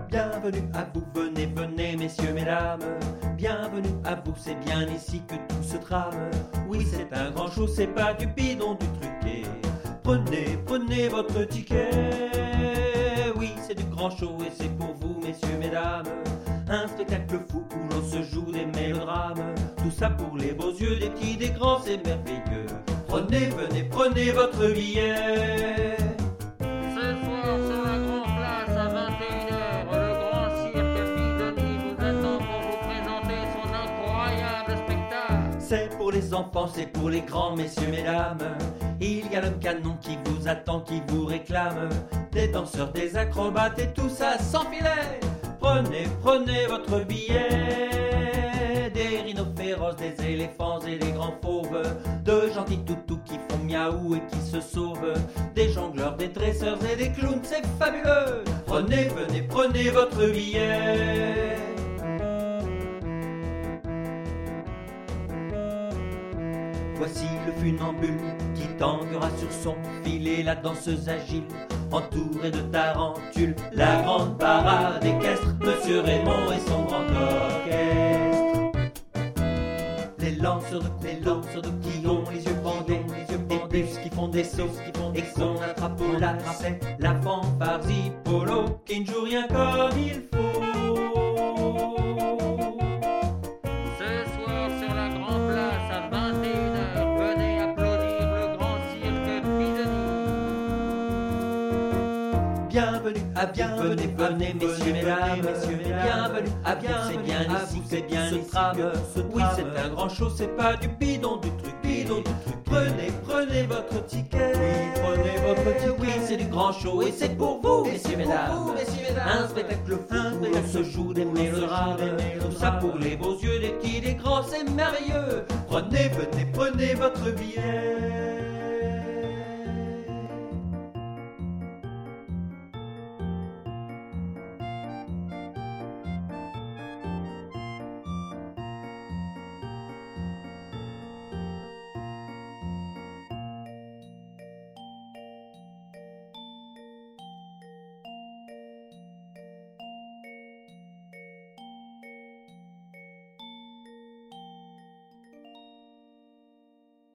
Bienvenue à vous, venez, venez, messieurs, mesdames. Bienvenue à vous, c'est bien ici que tout se trame. Oui, c'est un grand show, c'est pas du bidon, du truqué. Prenez, prenez votre ticket. Oui, c'est du grand show et c'est pour vous, messieurs, mesdames. Un spectacle fou où l'on se joue des mélodrames. Tout ça pour les beaux yeux, des petits, des grands, c'est merveilleux. Prenez, venez, prenez votre billet. Ce soir sur la Grand Place à 21h, le grand cirque Bidoni vous attend pour vous présenter son incroyable spectacle. C'est pour les enfants, c'est pour les grands, messieurs, mesdames. Il y a le canon qui vous attend, qui vous réclame. Des danseurs, des acrobates et tout ça sans filet. Prenez, prenez votre billet. Des rhinos féroces, des éléphants et des grands fauves. De gentils toutous qui font miaou et qui se sauvent. Des jongleurs, des dresseurs et des clowns, c'est fabuleux. Prenez, venez, prenez votre billet. Voici le funambule qui tanguera sur son filet, la danseuse agile, entourée de tarentules, la grande parade équestre, Monsieur Raymond et son grand orchestre. Les lanceurs de qui ont les yeux bandés, des bus qui font des sauts, et qu'on attrape au lacet, la fanfare Zipolo qui ne joue rien comme il faut. Ce soir sur la Grand Place à 21h, venez applaudir le grand cirque Bidoni. Bienvenue à bienvenue, venez, messieurs, mesdames. Bienvenue à bienvenue, c'est bien ici, c'est bien ce trame. Oui, c'est un grand show, c'est pas du bidon, du truc, bidon, du truc. Prenez, prenez votre ticket. Oui, prenez votre ticket. Oui, c'est du grand show et c'est pour vous, messieurs, mesdames. Un spectacle fou, où on se joue des mélodrames. Tout ça pour les beaux yeux, des petits, des grands, c'est merveilleux. Prenez, venez, prenez votre billet.